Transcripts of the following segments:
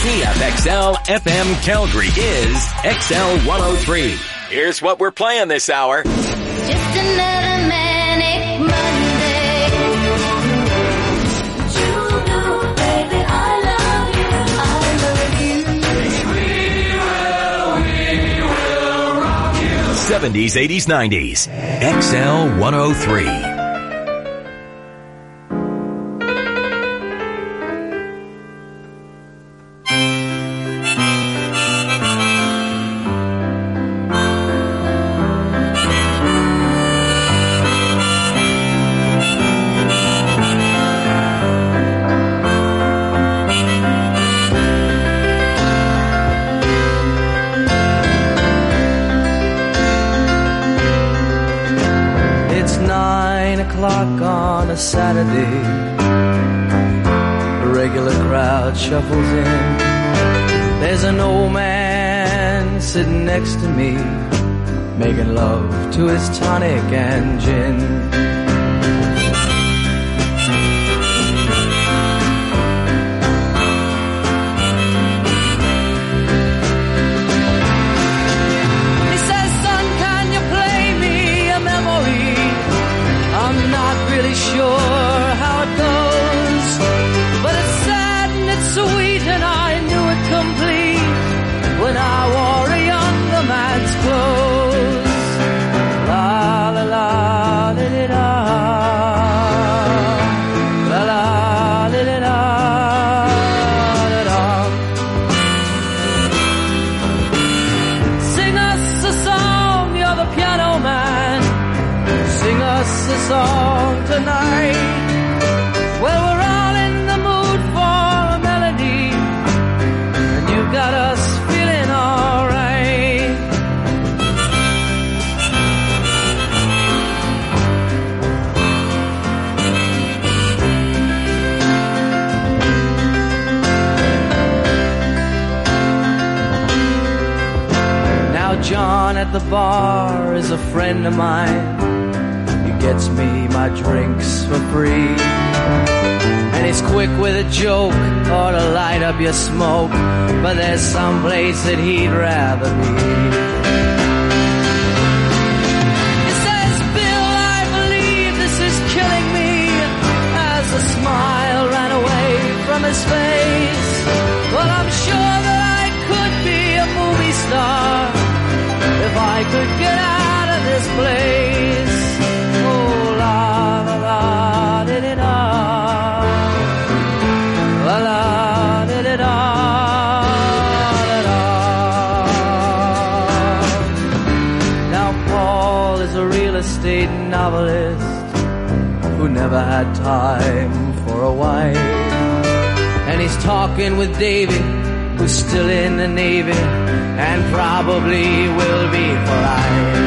CFXL FM Calgary is XL 103. Here's what we're playing this hour. Just another manic Monday. You know, baby, I love you. I love you. We will rock you. 70s, 80s, 90s. XL 103. Saturday, the regular crowd shuffles in. There's an old man sitting next to me, making love to his tonic and gin. He says, son, can you play me a memory? I'm not really sure how it goes, but it's sad and it's sweet, and I knew it complete when I wore a younger man's clothes. La la la la la la la la la la. Sing us a song, you're the piano man. Sing us a song tonight. Well, we're all in the mood for a melody, and you got us feeling alright. Now John at the bar is a friend of mine. Gets me my drinks for free, and he's quick with a joke or to light up your smoke, but there's some place that he'd rather be. He says, Bill, I believe this is killing me, as a smile ran away from his face. Well, I'm sure that I could be a movie star if I could get out of this place. Now Paul is a real estate novelist who never had time for a wife, and he's talking with David, who's still in the Navy and probably will be for life.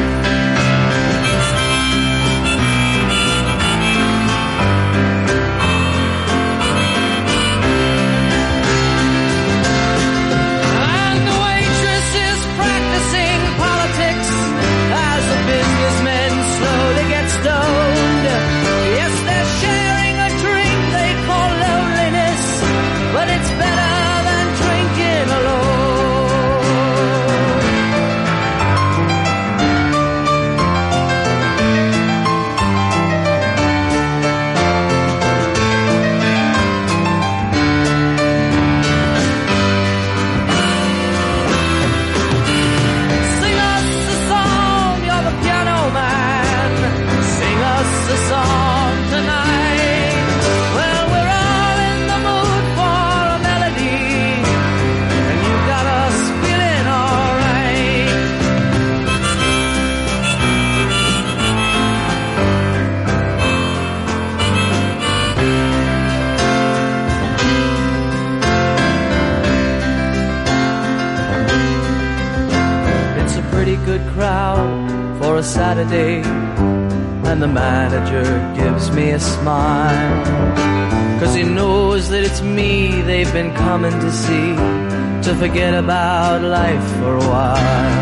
For a Saturday, and the manager gives me a smile, 'cause he knows that it's me they've been coming to see, to forget about life for a while.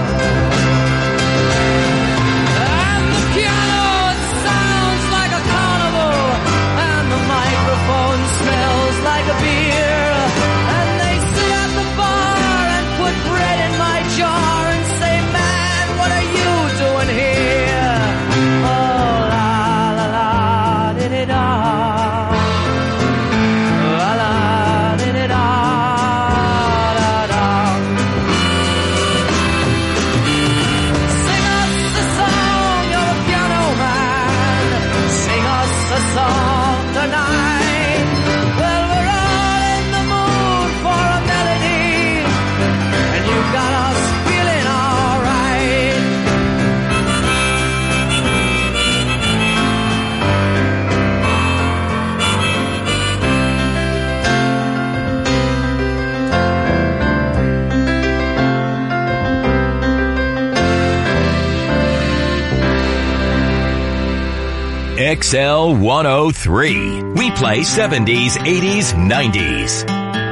And the piano, it sounds like a carnival, and the microphone smells like a beer, and they sit at the XL 103. We play 70s, 80s, 90s.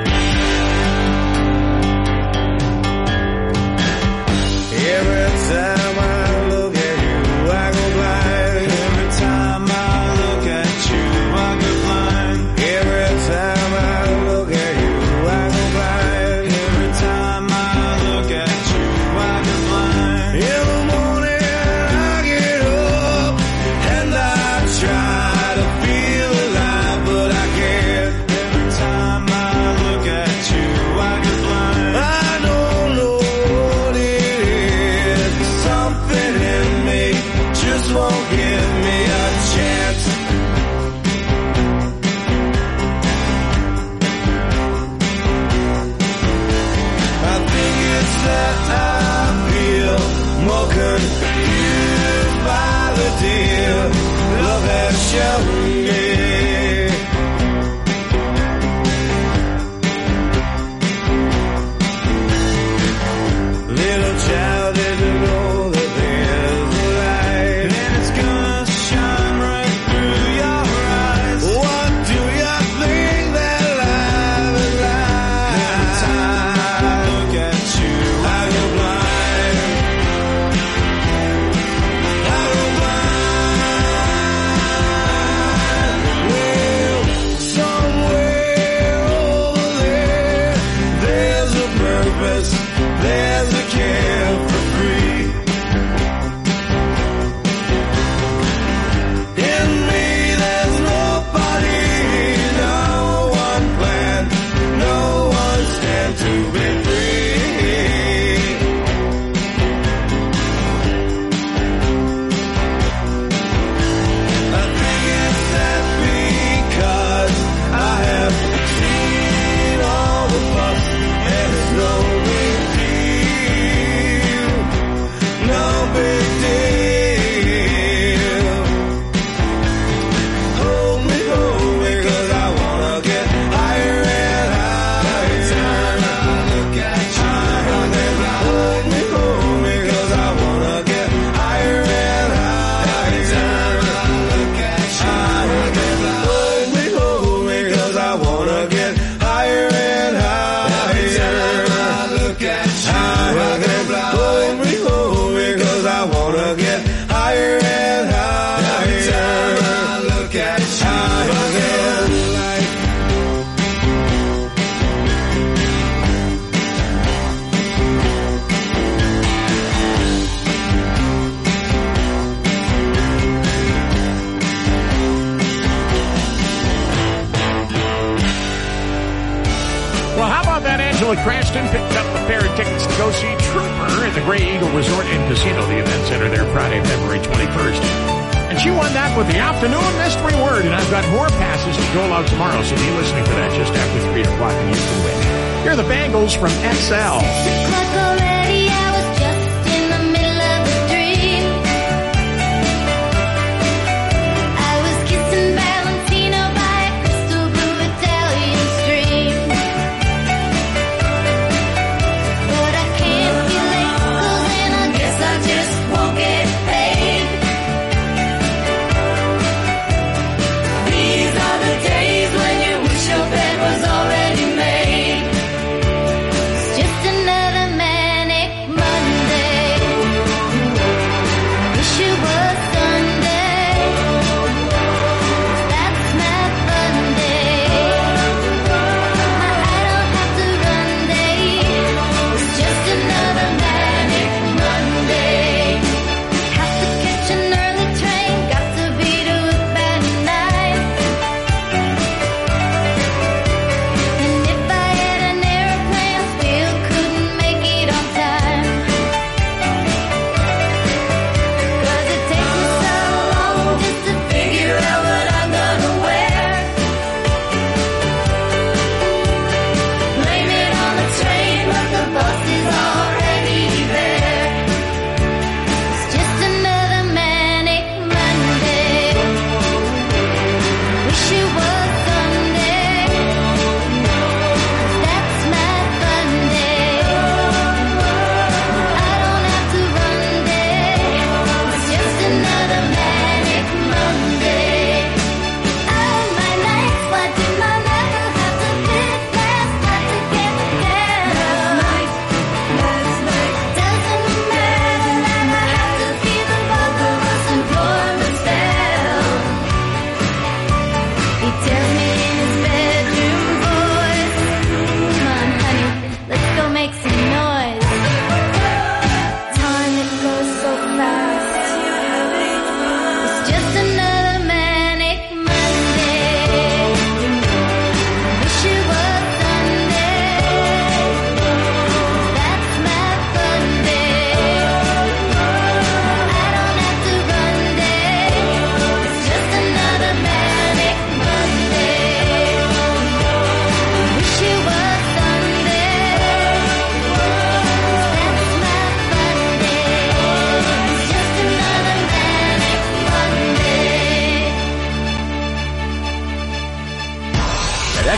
Cranston picked up a pair of tickets to go see Trooper at the Grey Eagle Resort and Casino, the event center there Friday, February 21st. And she won that with the afternoon mystery word, and I've got more passes to dole out tomorrow, so be listening for that just after 3 o'clock and you can win. Here are the Bangles from XL. Just another manic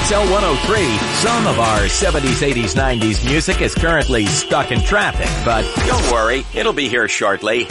XL 103. Some of our 70s, 80s, 90s music is currently stuck in traffic, but don't worry, it'll be here shortly.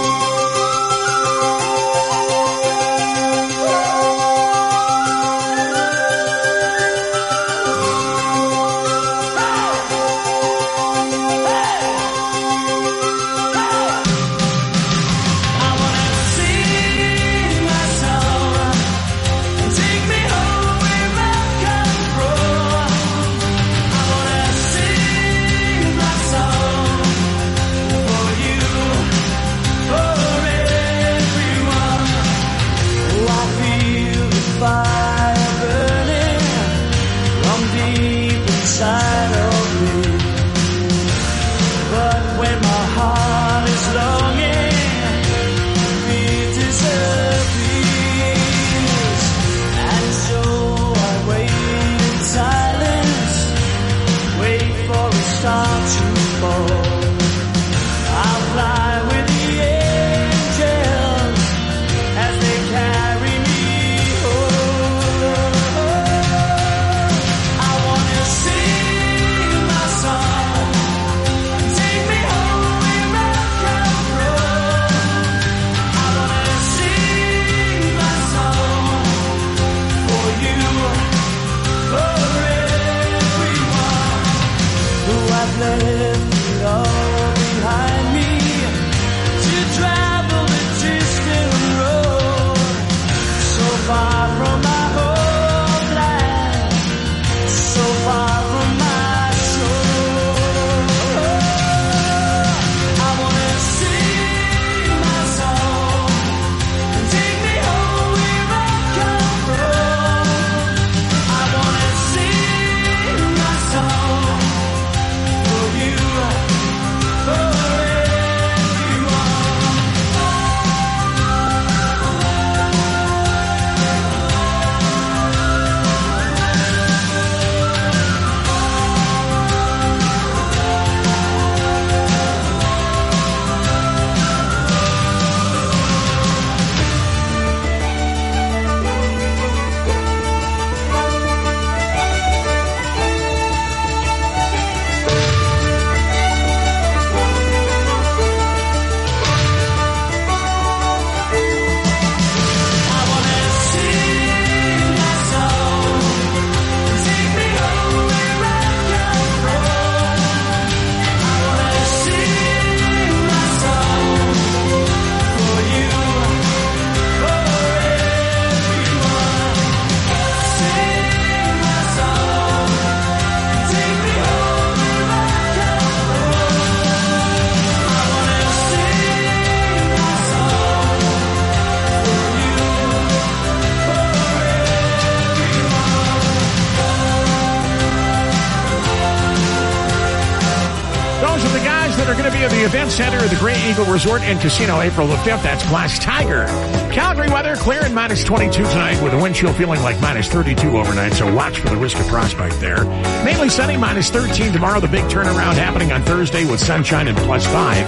Event Center of the Grey Eagle Resort and Casino, April the 5th. That's Glass Tiger. Calgary weather, clear and minus 22 tonight with a wind chill feeling like minus 32 overnight, so watch for the risk of frostbite there. Mainly sunny, minus 13 tomorrow. The big turnaround happening on Thursday with sunshine and plus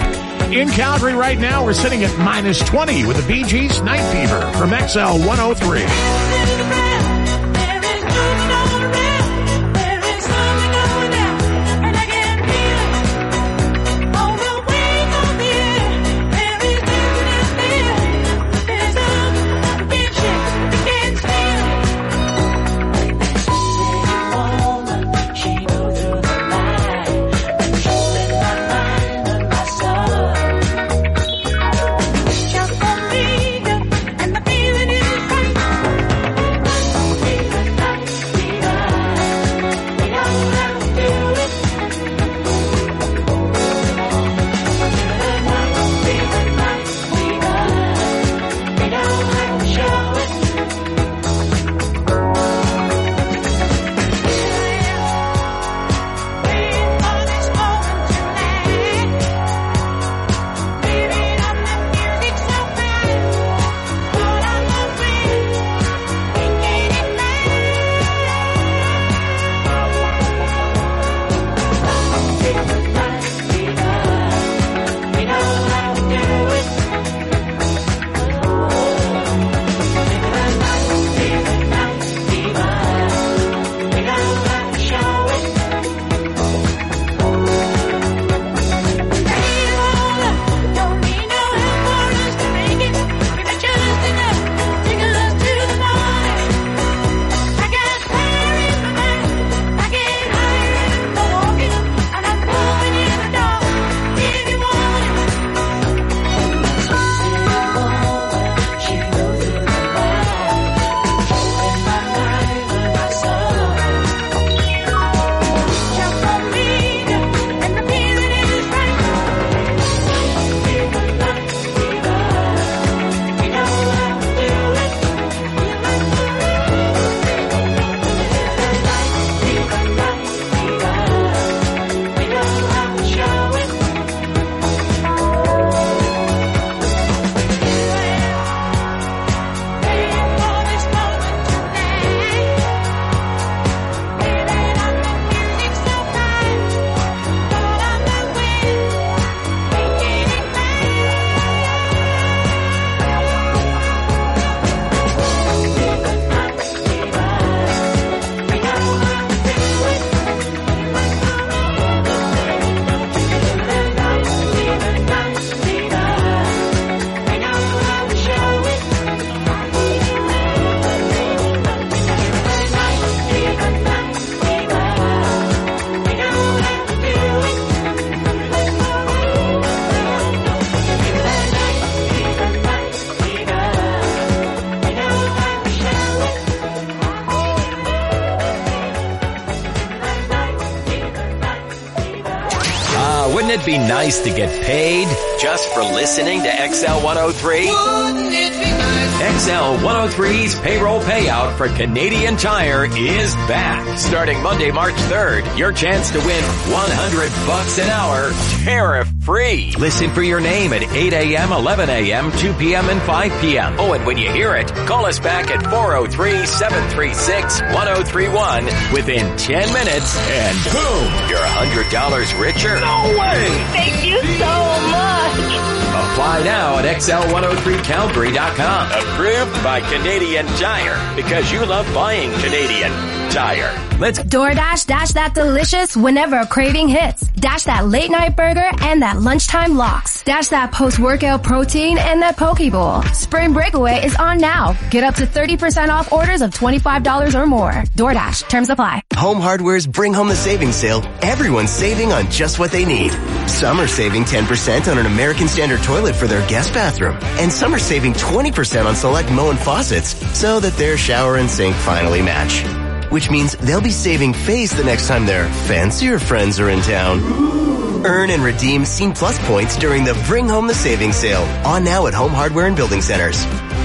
5. In Calgary right now, we're sitting at minus 20 with the Bee Gees Night Fever from XL 103. Wouldn't it be nice to get paid just for listening to XL 103? Wouldn't it be nice? XL 103's payroll payout for Canadian Tire is back. Starting Monday, March 3rd, your chance to win $100 an hour, tariff-free. Listen for your name at 8 a.m., 11 a.m., 2 p.m., and 5 p.m. Oh, and when you hear it, call us back at 403-736-1031 within 10 minutes, and boom, you're $100 richer. No way! Thank you so much. Apply now at XL103Calgary.com. Approved by Canadian Tire, because you love buying Canadian Tire. Let's DoorDash, dash that delicious whenever a craving hits. Dash that late night burger and that lunchtime lox. Dash that post-workout protein and that poke bowl. Spring Breakaway is on now. Get up to 30% off orders of $25 or more. DoorDash, terms apply. Home Hardware's Bring Home the Savings Sale. Everyone's saving on just what they need. Some are saving 10% on an American Standard toilet for their guest bathroom. And some are saving 20% on select Moen faucets so that their shower and sink finally match. Which means they'll be saving face the next time their fancier friends are in town. Earn and redeem Scene Plus points during the Bring Home the Savings Sale. On now at Home Hardware and Building Centers.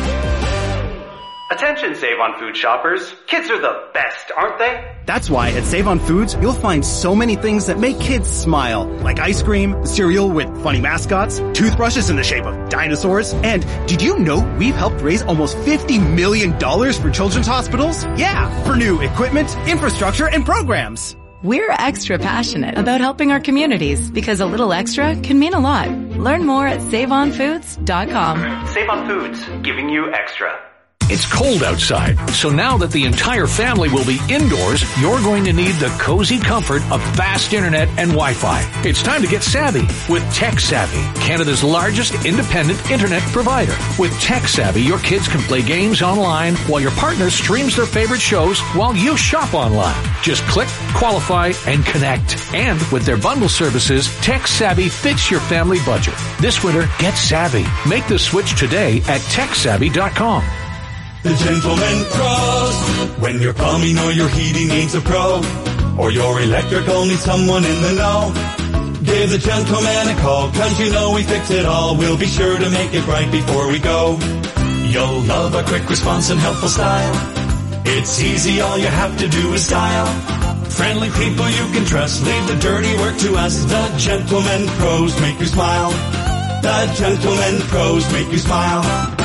Attention Save on Food shoppers. Kids are the best, aren't they? That's why at Save on Foods, you'll find so many things that make kids smile. Like ice cream, cereal with funny mascots, toothbrushes in the shape of dinosaurs. And did you know we've helped raise almost $50 million for children's hospitals? Yeah, for new equipment, infrastructure, and programs. We're extra passionate about helping our communities because a little extra can mean a lot. Learn more at SaveOnFoods.com. Save on Foods, giving you extra. It's cold outside, so now that the entire family will be indoors, you're going to need the cozy comfort of fast internet and Wi-Fi. It's time to get savvy with TechSavvy, Canada's largest independent internet provider. With TechSavvy, your kids can play games online while your partner streams their favorite shows while you shop online. Just click, qualify, and connect. And with their bundle services, TechSavvy fits your family budget. This winter, get savvy. Make the switch today at TechSavvy.com. The Gentleman Pros. When your plumbing or your heating needs a pro, or your electrical needs someone in the know, give the Gentleman a call, 'cause you know we fix it all. We'll be sure to make it right before we go. You'll love a quick response and helpful style. It's easy, all you have to do is dial. Friendly people you can trust, leave the dirty work to us. The Gentleman Pros make you smile. The Gentleman Pros make you smile.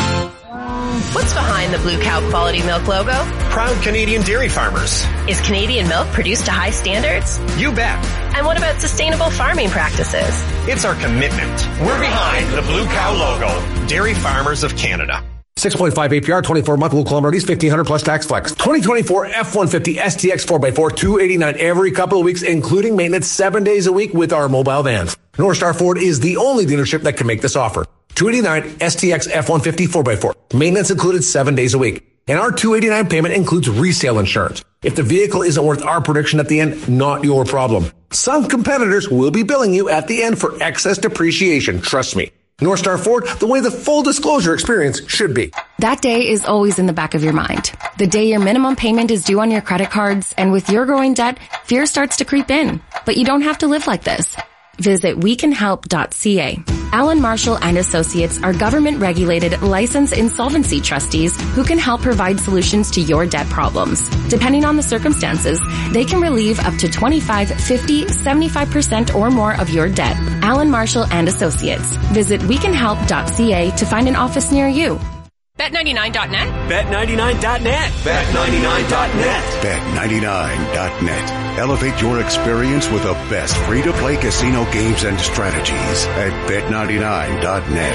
What's behind the Blue Cow Quality Milk logo? Proud Canadian dairy farmers. Is Canadian milk produced to high standards? You bet. And what about sustainable farming practices? It's our commitment. We're behind the Blue Cow logo. Dairy Farmers of Canada. 6.5 APR, 24-month low kilometer lease, $1,500 plus tax flex. 2024 F-150 STX 4x4, $289 every couple of weeks, including maintenance 7 days a week with our mobile vans. North Star Ford is the only dealership that can make this offer. $289 STX F-150 4x4. Maintenance included 7 days a week. And our $289 payment includes resale insurance. If the vehicle isn't worth our prediction at the end, not your problem. Some competitors will be billing you at the end for excess depreciation. Trust me. North Star Ford, the way the full disclosure experience should be. That day is always in the back of your mind. The day your minimum payment is due on your credit cards, and with your growing debt, fear starts to creep in. But you don't have to live like this. Visit wecanhelp.ca. Allen Marshall and Associates are government-regulated, licensed insolvency trustees who can help provide solutions to your debt problems. Depending on the circumstances, they can relieve up to 25, 50, 75% or more of your debt. Allen Marshall and Associates. Visit wecanhelp.ca to find an office near you. Bet99.net? Bet99.net. Bet99.net. Bet99.net. Elevate your experience with the best free-to-play casino games and strategies at Bet99.net.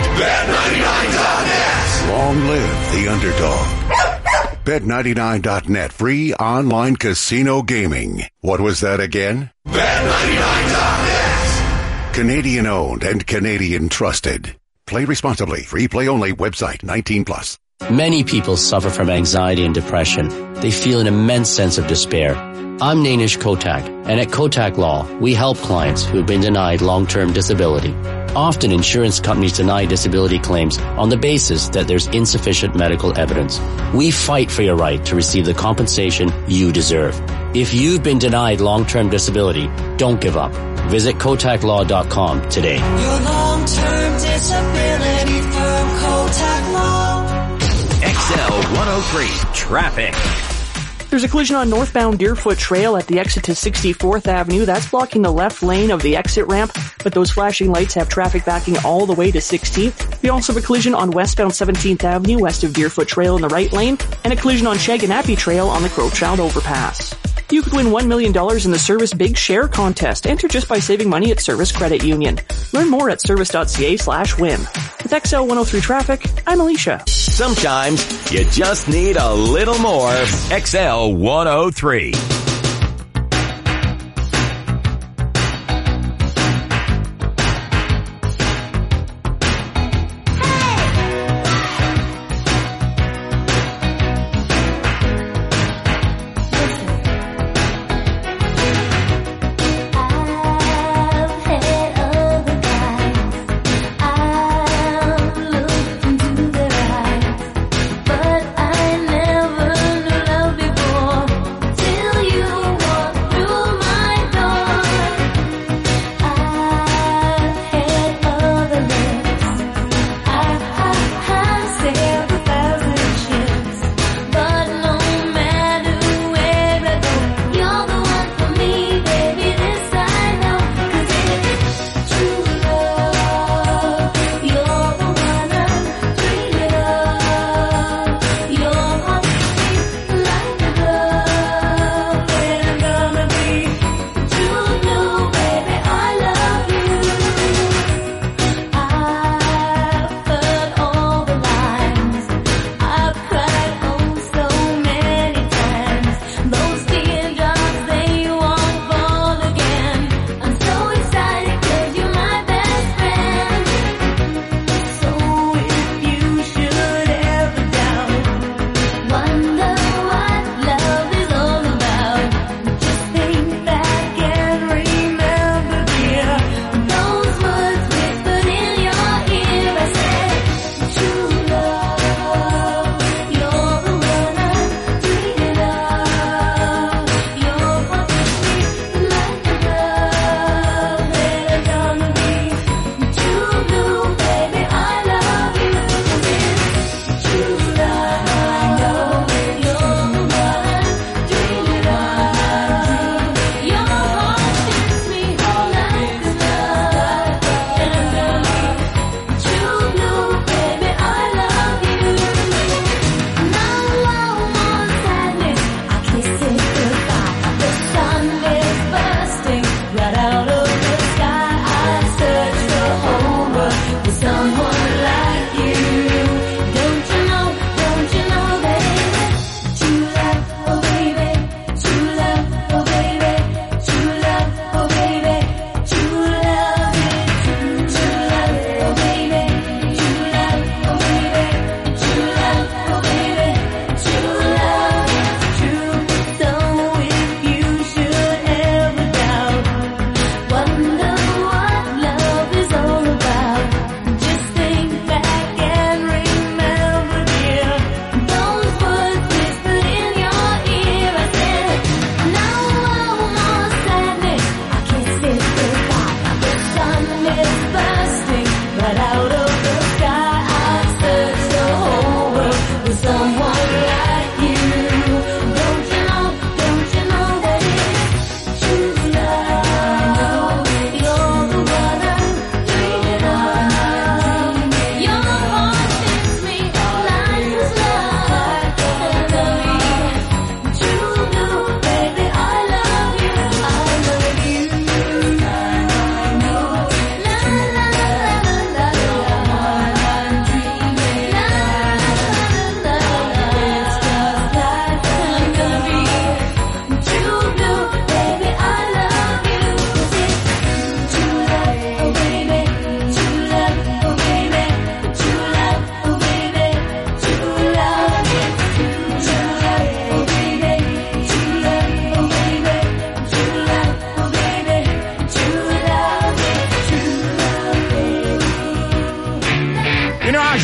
Bet99.net. Long live the underdog. Bet99.net. Free online casino gaming. What was that again? Bet99.net. Canadian owned and Canadian trusted. Play responsibly. Free play only. Website 18+. Many people suffer from anxiety and depression. They feel an immense sense of despair. I'm Nainish Kotak, and at Kotak Law, we help clients who have been denied long-term disability. Often insurance companies deny disability claims on the basis that there's insufficient medical evidence. We fight for your right to receive the compensation you deserve. If you've been denied long-term disability, don't give up. Visit KotakLaw.com today. Your long-term disability firm, Kotak Law. XL 103 Traffic. There's a collision on northbound Deerfoot Trail at the exit to 64th Avenue. That's blocking the left lane of the exit ramp, but those flashing lights have traffic backing all the way to 16th. We also have a collision on westbound 17th Avenue west of Deerfoot Trail in the right lane, and a collision on Shaganappy Trail on the Crowchild overpass. You could win $1 million in the Service Big Share contest. Enter just by saving money at Service Credit Union. Learn more at service.ca/win. With XL 103 Traffic, I'm Alicia. Sometimes you just need a little more XL 103.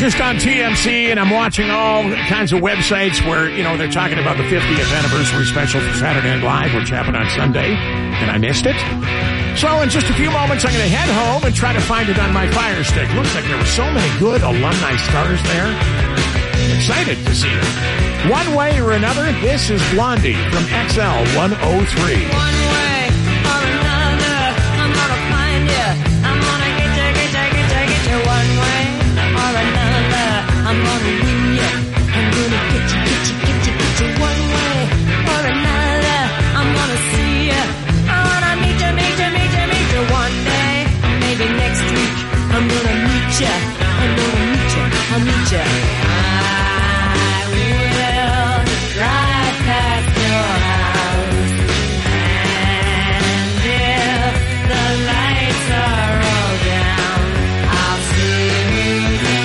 just on TMC, and I'm watching all kinds of websites where, they're talking about the 50th anniversary special for Saturday Night Live, which happened on Sunday, and I missed it. So in just a few moments, I'm going to head home and try to find it on my Fire Stick. Looks like there were so many good alumni stars there. I'm excited to see them. One way or another, this is Blondie from XL 103. One way or another, I'm gonna find you. I'm gonna get you. One way or another, I'm gonna win you. I'm gonna get you. One way or another, I'm gonna see you. I wanna meet you. One day, maybe next week, I'm gonna meet you. I'll meet you. I will drive past your house, and if the lights are all down, I'll see you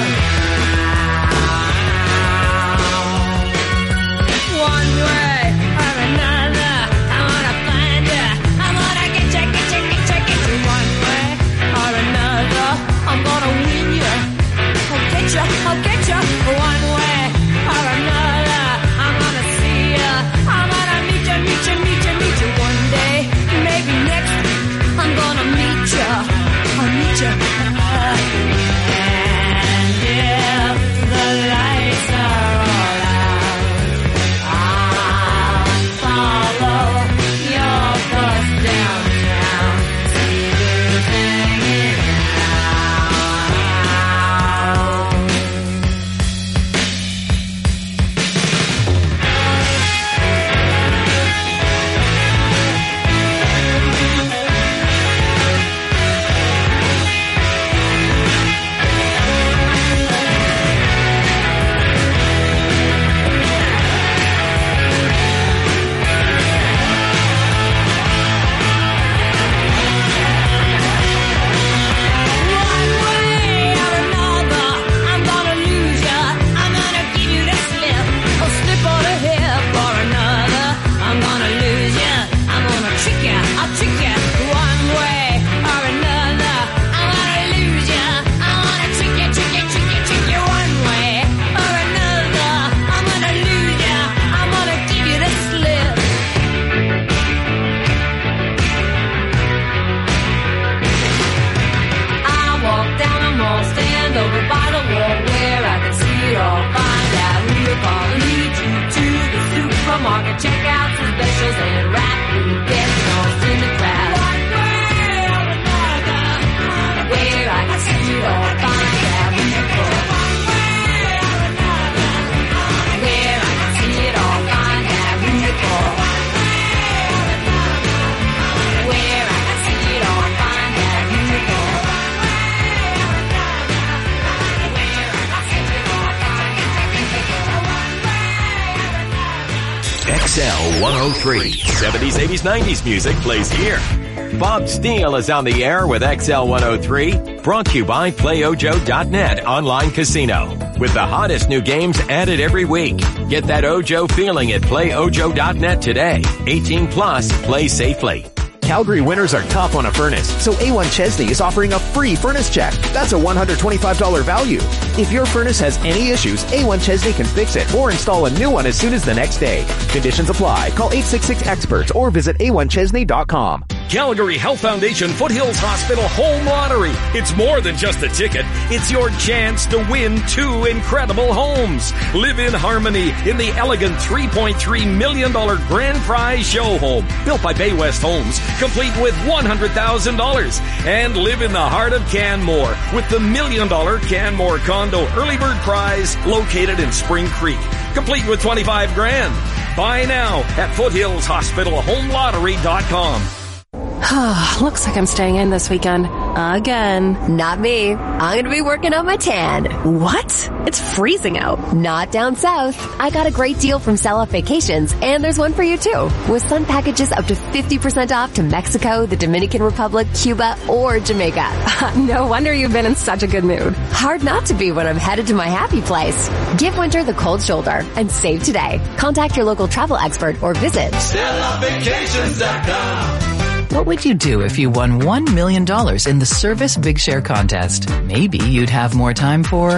around. One way or another, I wanna find you. I wanna get you. One way or another, I'm gonna win you. I'll get you. One way or another, I'm gonna see you. I'm gonna meet you. One day, maybe next week, I'm gonna meet you. I'll meet you. And if the lights are all out, I'll follow your bus downtown. See who's hanging checkouts and specials and rap and get lost in the crowd. Where I can see it all, find out musical. Where I can see it all, find out musical. Where I can see it all, find out musical. XL 103. 70s, 80s, 90s music plays here. Bob Steele is on the air with XL 103. Brought to you by PlayOjo.net online casino. With the hottest new games added every week. Get that Ojo feeling at PlayOjo.net today. 18 plus, play safely. Calgary winters are tough on a furnace, so A1 Chesney is offering a free furnace check. That's a $125 value. If your furnace has any issues, A1 Chesney can fix it or install a new one as soon as the next day. Conditions apply. Call 866-EXPERTS or visit a1chesney.com. Calgary Health Foundation Foothills Hospital Home Lottery. It's more than just a ticket. It's your chance to win 2 incredible homes. Live in harmony in the elegant $3.3 million grand prize show home built by Bay West Homes, complete with $100,000. And live in the heart of Canmore with the $1 million Canmore Condo Early Bird Prize located in Spring Creek, complete with $25,000. Buy now at foothillshospitalhomelottery.com. Looks like I'm staying in this weekend. Again. Not me. I'm going to be working on my tan. What? It's freezing out. Not down south. I got a great deal from Sell Off Vacations, and there's one for you too. With sun packages up to 50% off to Mexico, the Dominican Republic, Cuba, or Jamaica. No wonder you've been in such a good mood. Hard not to be when I'm headed to my happy place. Give winter the cold shoulder and save today. Contact your local travel expert or visit SellOffVacations.com. What would you do if you won $1 million in the Service Big Share contest? Maybe you'd have more time for...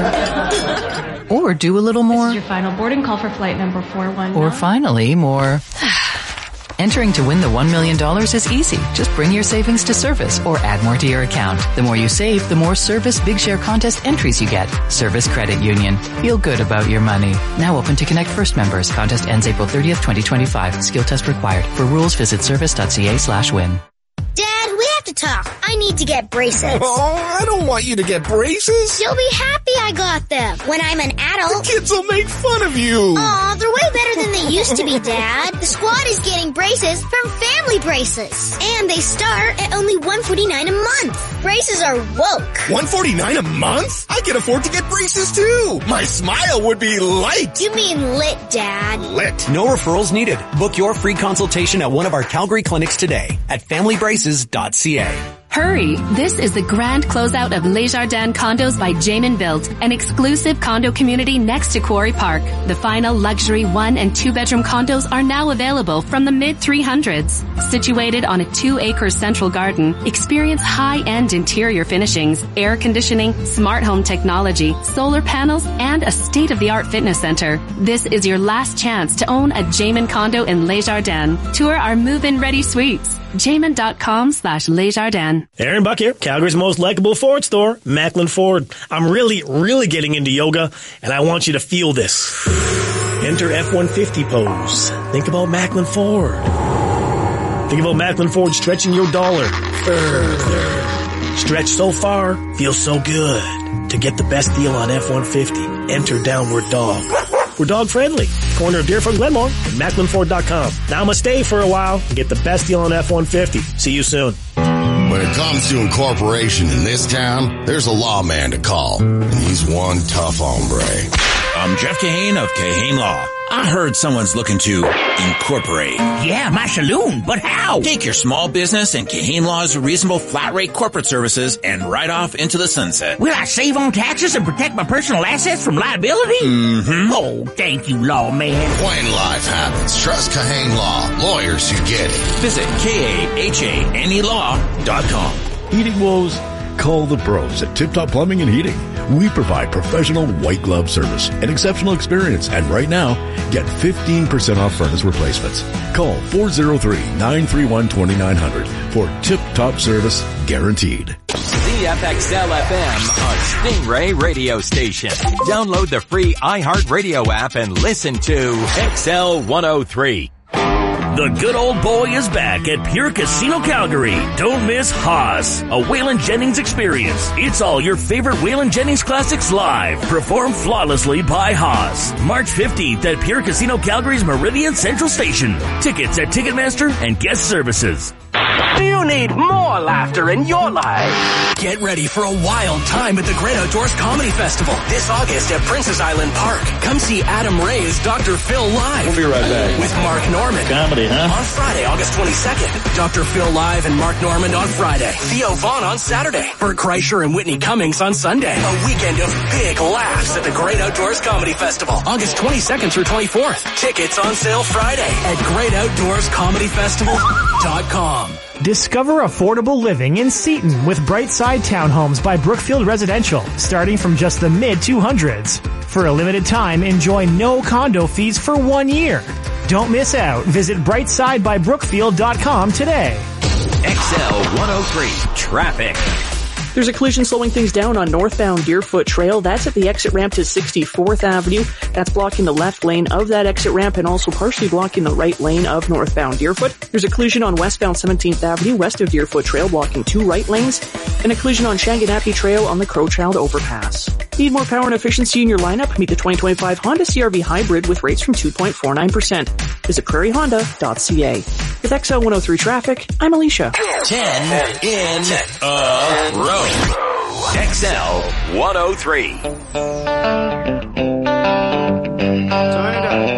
or do a little more. This is your final boarding call for flight number 419. Or finally, more... Entering to win the $1 million is easy. Just bring your savings to Service or add more to your account. The more you save, the more Service Big Share contest entries you get. Service Credit Union. Feel good about your money. Now open to Connect First members. Contest ends April 30th, 2025. Skill test required. For rules, visit service.ca/win. Dad, we have to talk. I need to get braces. Oh, I don't want you to get braces. You'll be happy I got them. When I'm an adult... The kids will make fun of you. Aw, they're way better than they used to be, Dad. The squad is getting braces from Family Braces. And they start at only $149 a month. Braces are woke. $149 a month? I can afford to get braces too. My smile would be light. You mean lit, Dad. Lit. No referrals needed. Book your free consultation at one of our Calgary clinics today at familybraces.ca. Hurry! This is the grand closeout of Les Jardins Condos by Jamin Built, an exclusive condo community next to Quarry Park. The final luxury 1- and 2-bedroom condos are now available from the mid-300s. Situated on a 2-acre central garden, experience high-end interior finishings, air conditioning, smart home technology, solar panels, and a state-of-the-art fitness center. This is your last chance to own a Jamin condo in Les Jardins. Tour our move-in ready suites. Jamin.com/Les Jardins. Aaron Buck here, Calgary's most likable Ford store, Macklin Ford. I'm really getting into yoga, and I want you to feel this. Enter F-150 pose. Think about Macklin Ford. Think about Macklin Ford stretching your dollar further. Stretch so far, feel so good. To get the best deal on F-150, enter Downward Dog. We're dog friendly. Corner of Deerfoot and Glenmore at MacklinFord.com. Now must stay for a while and get the best deal on F-150. See you soon. When it comes to incorporation in this town, there's a lawman to call, and he's one tough hombre. I'm Jeff Kahane of Kahane Law. I heard someone's looking to incorporate. Yeah, my saloon, but how? Take your small business and Kahane Law's reasonable flat rate corporate services and ride off into the sunset. Will I save on taxes and protect my personal assets from liability? Mm-hmm. Oh, thank you, lawman. When life happens, trust Kahane Law. Lawyers who get it. Visit KAHANElaw.com. Heating woes? Call the pros at Tip Top Plumbing and Heating. We provide professional white glove service and exceptional experience. And right now, get 15% off furnace replacements. Call 403-931-2900 for Tip Top service guaranteed. CFXL-FM, a Stingray radio station. Download the free iHeartRadio app and listen to XL 103. The good old boy is back at Pure Casino Calgary. Don't miss Haas, a Waylon Jennings experience. It's all your favorite Waylon Jennings classics live, performed flawlessly by Haas. March 15th at Pure Casino Calgary's Meridian Central Station. Tickets at Ticketmaster and guest services. Do you need more laughter in your life? Get ready for a wild time at the Great Outdoors Comedy Festival this August at Princess Island Park. Come see Adam Ray as Dr. Phil live. We'll be right back. With Mark Norman. Comedy, huh? On Friday, August 22nd. Dr. Phil live and Mark Norman on Friday. Theo Vaughn on Saturday. Bert Kreischer and Whitney Cummings on Sunday. A weekend of big laughs at the Great Outdoors Comedy Festival. August 22nd through 24th. Tickets on sale Friday at GreatOutdoorsComedyFestival.com. Discover affordable living in Seton with Brightside Townhomes by Brookfield Residential, starting from just the mid-200s. For a limited time, enjoy no condo fees for 1 year. Don't miss out. Visit brightsidebybrookfield.com today. XL 103 Traffic. There's a collision slowing things down on northbound Deerfoot Trail. That's at the exit ramp to 64th Avenue. That's blocking the left lane of that exit ramp and also partially blocking the right lane of northbound Deerfoot. There's a collision on westbound 17th Avenue west of Deerfoot Trail blocking 2 right lanes and a collision on Shanganapi Trail on the Crowchild overpass. Need more power and efficiency in your lineup? Meet the 2025 Honda CR-V Hybrid with rates from 2.49%. Visit prairiehonda.ca. With XL 103 Traffic, I'm Alicia. 10 in a row. XL 103. Turn it up.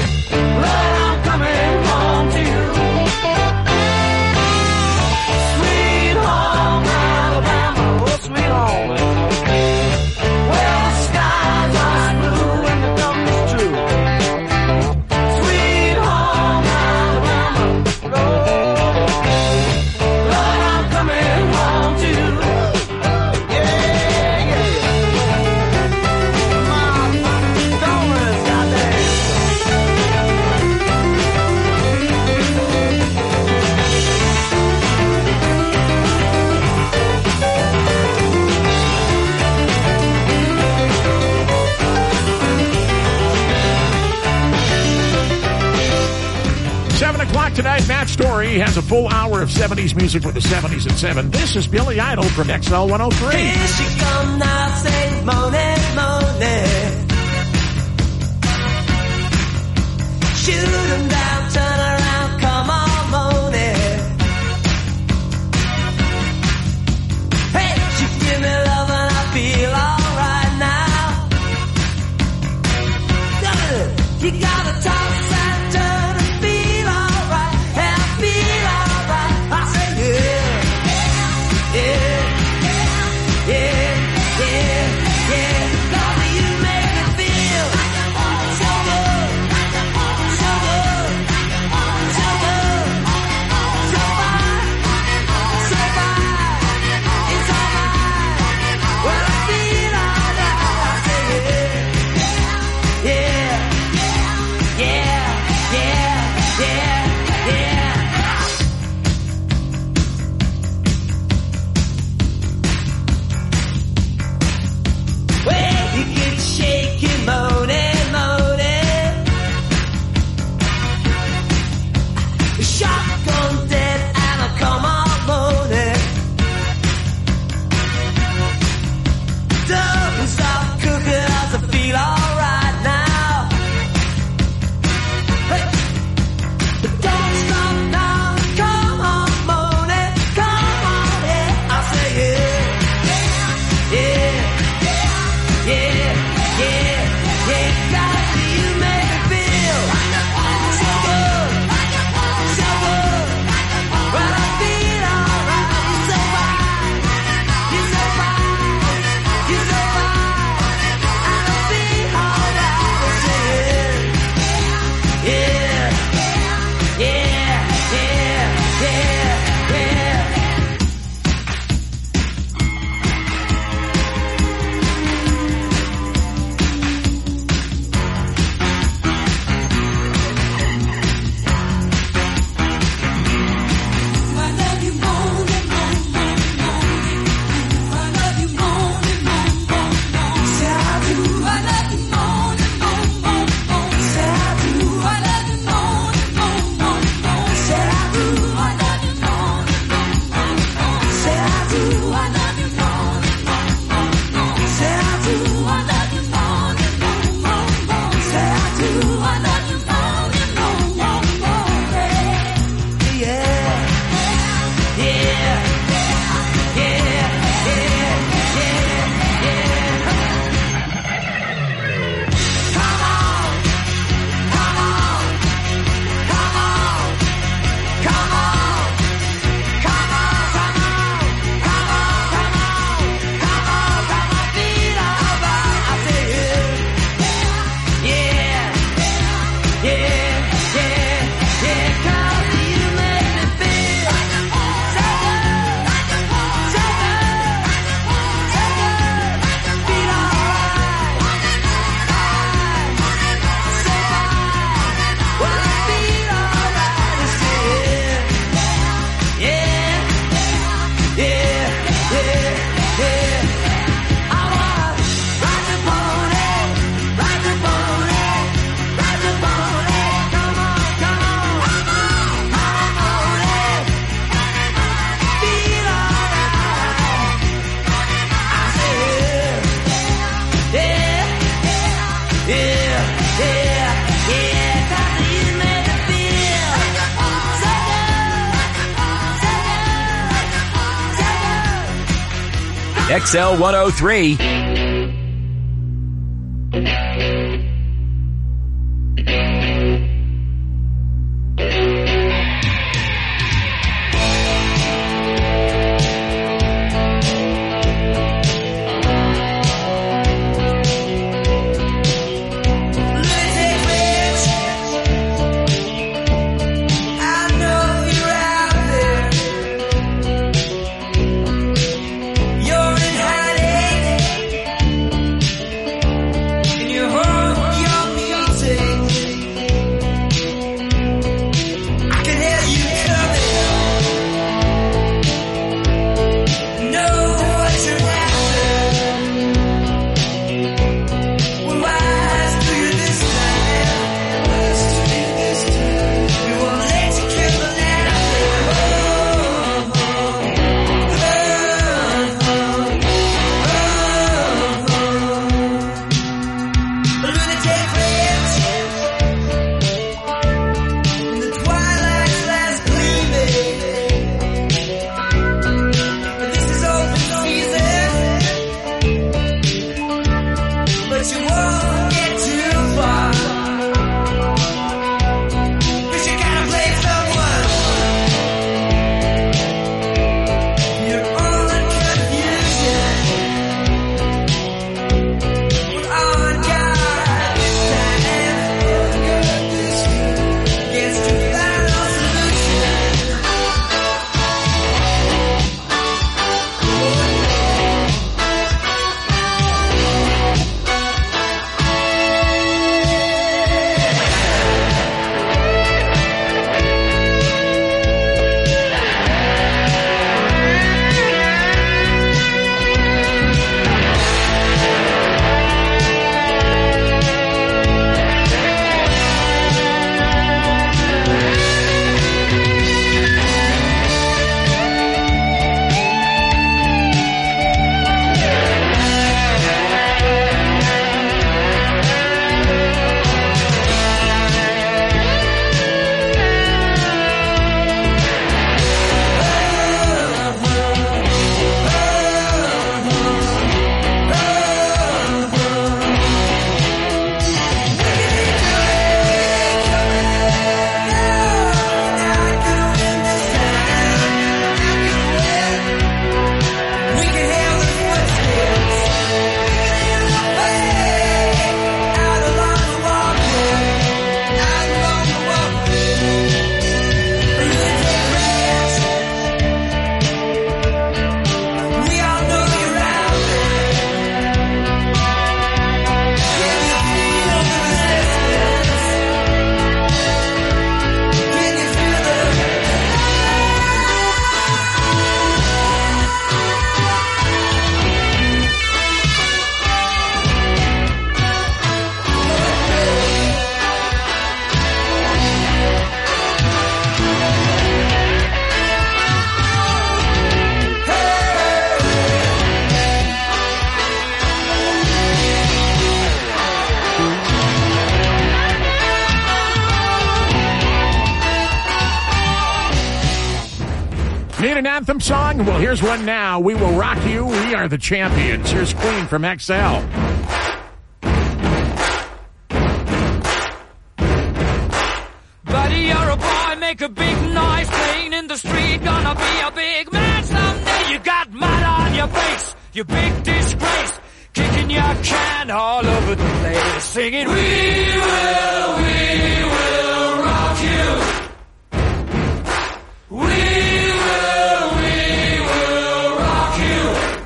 Tonight, Matt Story has a full hour of 70s music for the 70s at 7. This is Billy Idol from XL 103. Here she come now, say, Monet, Monet. Shoot 'em down, turn around, come on, Monet. Hey, she give me love and I feel alright now. You gotta talk and turn and feel alright. And I feel alright. I say yeah, yeah, yeah, yeah, yeah. Love you make me feel so good, so good, so good, so fine, so fine. It's alright. When I feel alright, I say yeah, yeah. Yeah, yeah, yeah, yeah. Well, you get shaky, moaning, moaning. Shotgun dead and I come on moaning. Don't stop cooking as I feel alright now. Don't stop now, come on, Monet, come on, yeah. I say yeah, yeah, yeah, yeah, yeah. God, you make me feel so good, so good. When I feel alright, you're so fine, you're so fine, you're so fine. And I feel alright, I say yeah, yeah. Yeah, yeah, yeah, yeah. I love you more than more. I love you more than more. Say I do. I love you more than more. Say I do. I love you more than more. Say I do. I love you more than more. Say I do. I love you more than more. Say I do. I love you more than more. Say I do. I love you more than more. Yeah, yeah, yeah, yeah, yeah. Come on, come on, come on, come on, come on, come on, come on, come on, come on, come on, feel alright. I say yeah, yeah, yeah, yeah. 'Cause you make me feel so good, so good, so good. Feel alright, so fine. When I feel alright, I say yeah, yeah, yeah, yeah. I wanna ride the pony, ride the pony, ride the pony. Come on, come on, come on, pony. Feel alright. I say yeah, yeah, yeah, yeah. 'Cause you make me feel so good, so good, so good. XL 103. Need an anthem song? Well, here's one now. We will rock you. We are the champions. Here's Queen from XL. Buddy, you're a boy, make a big noise, playing in the street, gonna be a big man someday. You got mud on your face, you big disgrace, kicking your can all over the place, singing, we will rock you. We will rock you.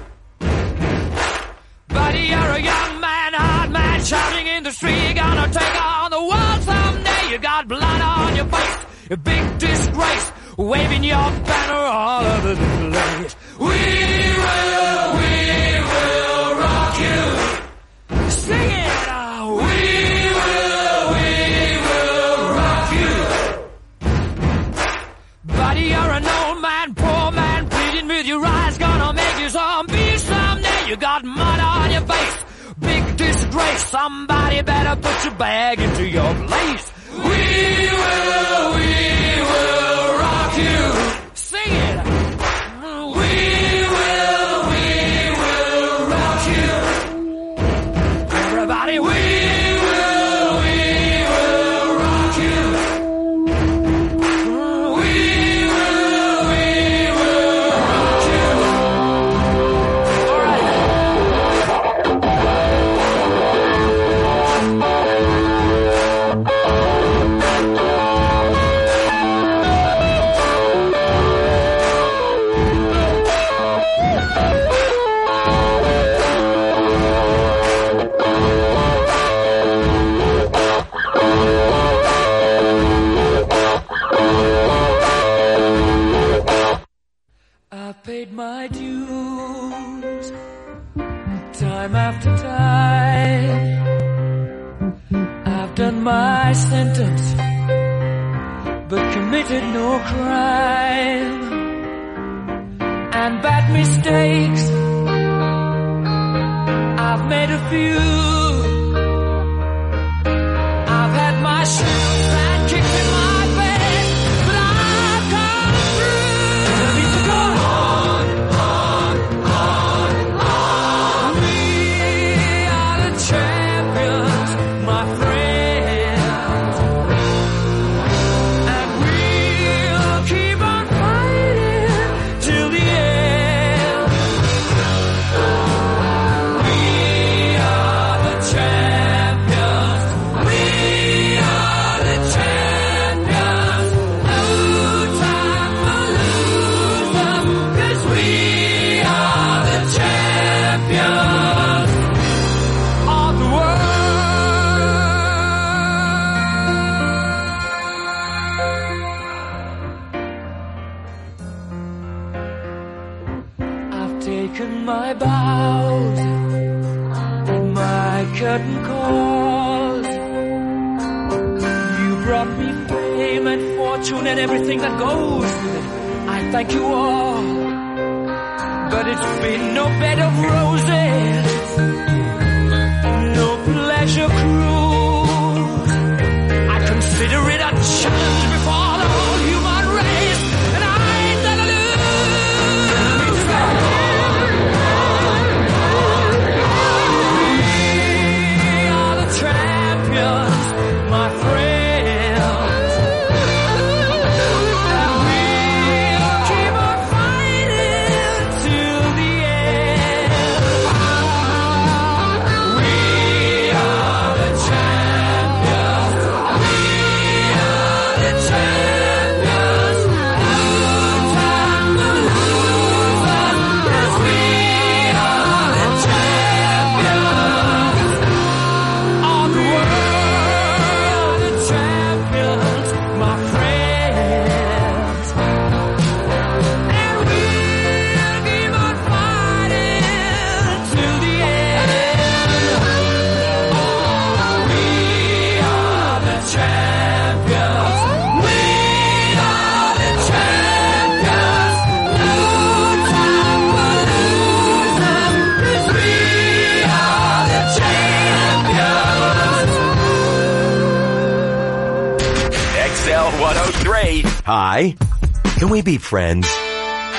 Buddy, you're a young man, hard man, shouting in the street, gonna take on the world someday. You got blood on your face, a big disgrace, waving your banner all over the place. We will rock you. Sing it. We will rock you. Buddy, you're an old man, poor man, pleading with your eyes, gonna make you zombie someday. You got mud on your face, big disgrace. Somebody better put your bag into your place. We will rock you. Sing it. We will rock you. Everybody, we will rock you. We will rock you. All right. I've paid my dues, time after time. I've done my sentence, but committed no crime. And bad mistakes, I've made a few. I've had my shouts and kicks in my bed, but I've come through. Let me go on. We are the champions, my friends, and we'll keep on fighting till the end. We are the champions. We are the champions. No time for losers, 'cause we are the champions of the world. I've taken my bows and my curtain calls. You brought me fame and fortune and everything that goes with it. I thank you all, but it's been no bed of roses, no pleasure cruise. I consider it a challenge before the whole human race, and I ain't gonna lose. We are the champions, my friends, and we'll keep on fighting till the end. We are the champions. We are the champions. No time for losers, 'cause we are the champions of the world. The champions, my friends, and we'll keep on fighting till the end. We are the champions. We are the champions. No time for losers, 'cause we are the champions. XL 103. Hi. Can we be friends?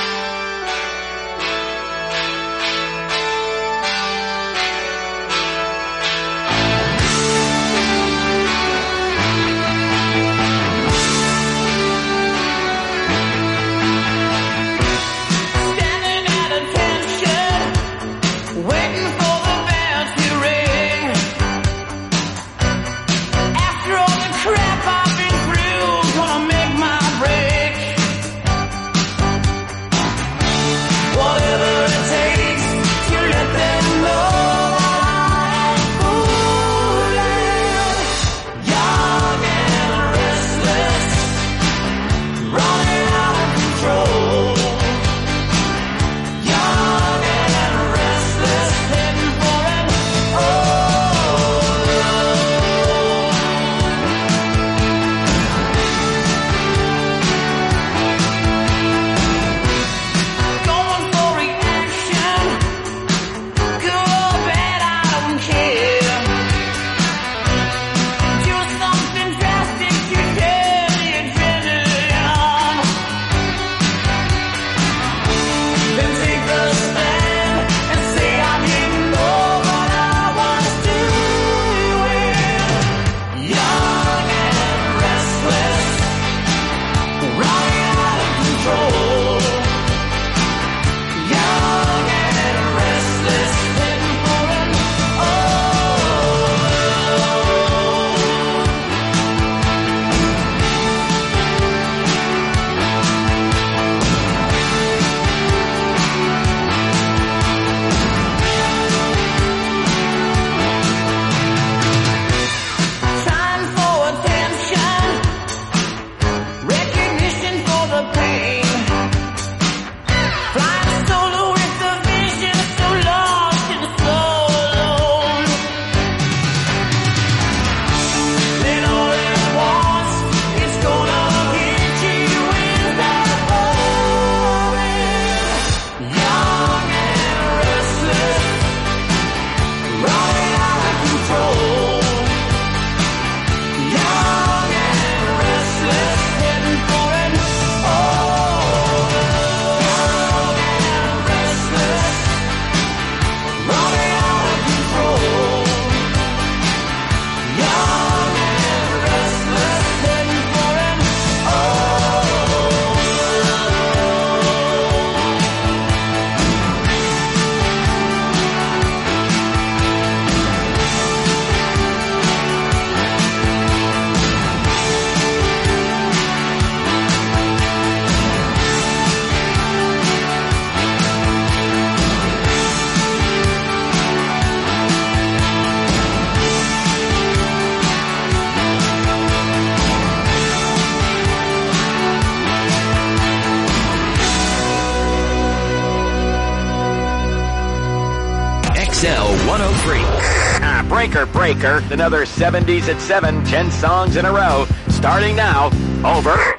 XL 103. Breaker. Another 70s at 7, 10 songs in a row. Starting now. Over.